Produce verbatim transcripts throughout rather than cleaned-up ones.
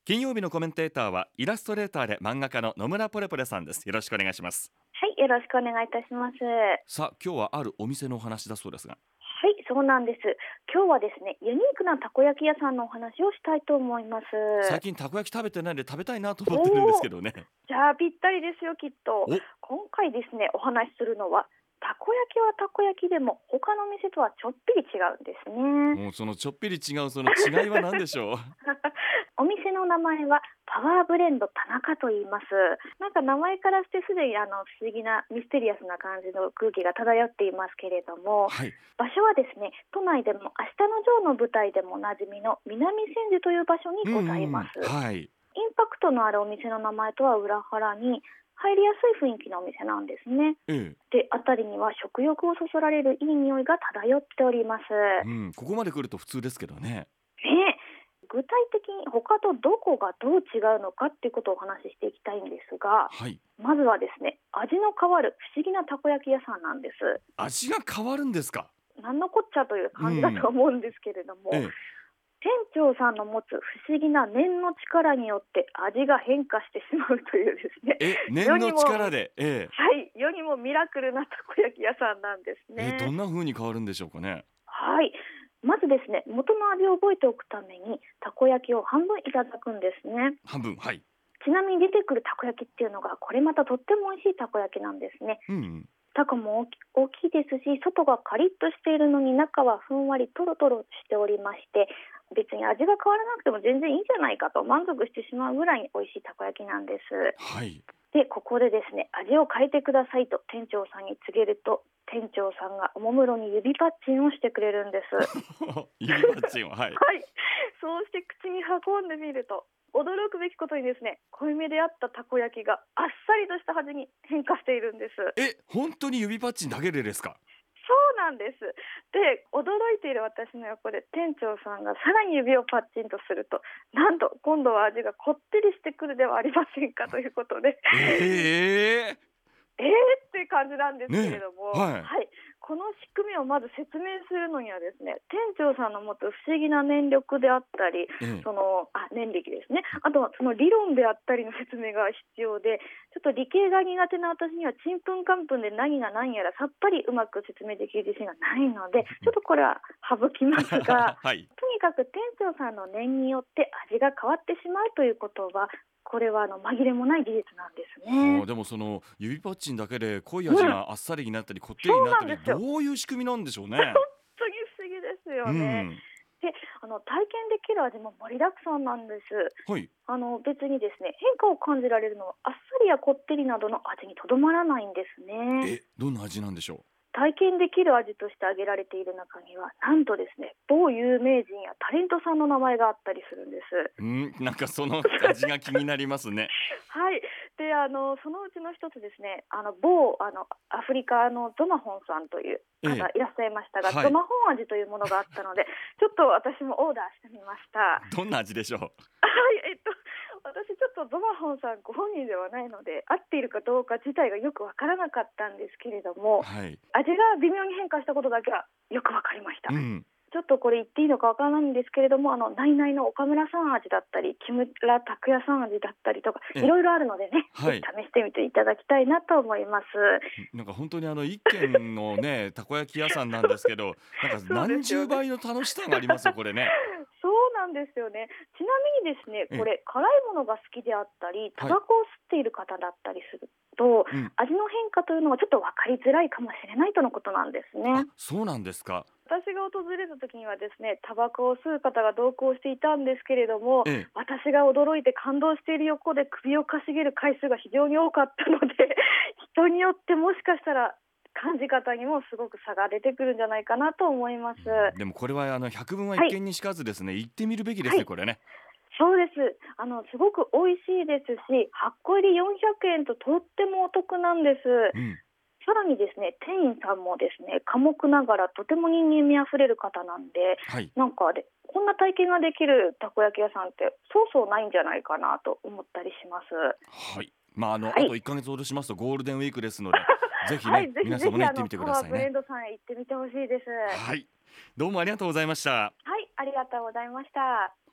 金曜日のコメンテーターはイラストレーターで漫画家の野村ポレポレさんです。よろしくお願いします。 はい、よろしくお願いいたします。はさあ、今日はあるお店のお話だそうですが。 い、そうなんです。今日はですね、ユニークなたこ焼き屋さんのお話をしたいと思います。 最近たこ焼き食べてないんで食べたいなと思ってるんですけどね。 じゃあぴったりですよ、きっと。 お、 今回ですね、お話しするのは、たこ焼きはたこ焼きでも他の店とはちょっぴり違うんですね。 もうそのちょっぴり違うその違いは何でしょう。 お店の名前はパワーブレンド田中と言います。なんか名前からしてすでにあの不思議なミステリアスな感じの空気が漂っていますけれども、 はい。 場所はですね、都内でも明日のジョーの舞台でもおなじみの南千住という場所にございます。 うんうん、はい。 インパクトのあるお店の名前とは裏腹に入りやすい雰囲気のお店なんですね。 ええ、 で、辺りには食欲をそそられるいい匂いが漂っております。 うん、ここまで来ると普通ですけどね。 ね、具体的に他とどこがどう違うのかっていうことをお話ししていきたいんですが、 はい。 まずはですね、味の変わる不思議なたこ焼き屋さんなんです。 味が変わるんですか。 なんのこっちゃという感じだと思うんですけれども、 ええ、 店長さんの持つ不思議な念の力によって味が変化してしまうというですね、 え、念の世にも、 力で、えはい、世にもミラクルなたこ焼き屋さんなんですえ、え、どね。 んな風に変わるんでしょうかね。 はい、まずですね、元の味を覚えておくためにたこ焼きを半分いただくんですね。 半分、はい。 ちなみに出てくるたこ焼きっていうのがこれまたとっても美味しいたこ焼きなんですね。 うんうん、 たこも大き大きいですし、外がカリッとしているのに中はふんわりとろとろしておりまして、別に味が変わらなくても全然いいんじゃないかと満足してしまうぐらいに美味しいたこ焼きなんです。 はい。 で、ここでですね、味を変えてくださいと店長さんに告げると、店長さんがおもむろに指パッチンをしてくれるんです。 指パッチンは、はい。 はい、そうして口に運んでみると、驚くべきことにですね、濃いめであったたこ焼きがあっさりとした味に変化しているんです。 え、本当に指パッチンだけでですか。 そうなんです。で、驚いている私の横で店長さんがさらに指をパッチンとすると、なんと今度は味がこってりしてくるではありませんかということで、 えええーって感じなんですけれども、 ねえ、はい。 はい、この仕組みをまず説明するのにはですね、店長さんの持つ不思議な念力であったり、 ええ、 そのあ念力ですね、あとはその理論であったりの説明が必要で、ちょっと理系が苦手な私にはちんぷんかんぷんで何が何やらさっぱりうまく説明できる自信がないので、ちょっとこれは省きますが、 はい。 とにかく店長さんの念によって味が変わってしまうということは、これはあの紛れもない事実なんですね。 はあ、でもその指パッチンだけで濃い味うん、 があっさりになったりこってりそうになったり、 なんですよ。 どういう仕組みなんでしょう本ね。 当に不思議ですうよね。 ん。 で、あの体験できる味も盛りだくさんなんです。 はい。 あの別にですね、変化を感じられるのはあっさりやこってりなどの味にとどまらないんですね。 え、どんな味なんでしょ体験できる味として挙げられている中には、なんとですね、某有名人やタレントさんの名前があったりするんです。 う。うん、なんかその味が気になりますね。 はい。で、あのそのうちの一つですね、あの某あのアフリカのゾマホンさんというええ、 方いらっしゃいましたが、 はい。 ゾマホン味というものがあったので、ちょっと私もオーダーしてみました。はどんな味でしょう。 い、えっと私ちょっとゾマホンさんご本人ではないので、合っているかどうか自体がよくわからなかったんですけれども、 はい。 味が微妙に変化したことだけはよくわかりました。 うん。 ちょっとこれ言っていいのかわからないんですけれども、あのナイナイの岡村さん味だったり木村拓哉さん味だったりとかえ、 いろいろあるのでね、 はい。 ぜひ試してみていただきたいなと思います。 なんか本当にあの一軒のね、たこ焼き屋さんなんですけど、なんかそうで何すよね。 十倍の楽しさがありますよ、これね。 そうなんですよね。ちなみにですね、 ええ、 これ辛いものが好きであったり、タはい。 バコを吸っている方だったりすると、 うん。 味の変化というのがちょっと分かりづらいかもしれないとのことなんですね。 あ、そうなんですか。 私が訪れた時にはですね、タバコを吸う方が同行していたんですけれども、 ええ。 私が驚いて感動している横で首をかしげる回数が非常に多かったので、人によってもしかしたら感じ方にもすごく差が出てくるんじゃないかなと思います。 でもこれはあの百聞ははい、 一見にしかずですね、行ってみるべきですね、 はい、 これね。 そうです。あのすごく美味しいですし、はっこ入りよんひゃくえんととってもお得なんです。 うん。 さらにですね、店員さんもですね、寡黙ながらとても人間味あふれる方なんで、 はい。 なんかでこんな体験ができるたこ焼き屋さんってそうそうないんじゃないかなと思ったりします。 はい。まああのはい。 あといっかげつほどしますとゴールデンウィークですので、ぜひはい、 ね、 ぜひ皆さんもね行ってみてくぜひあのパださいね。 ワーブレンドさんへ行ってみてほしいです。 はい。どうもありがとうございました。 はい、ありがとうございました。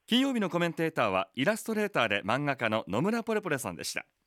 金曜日のコメンテーターはイラストレーターで漫画家の野村ポレポレさんでした。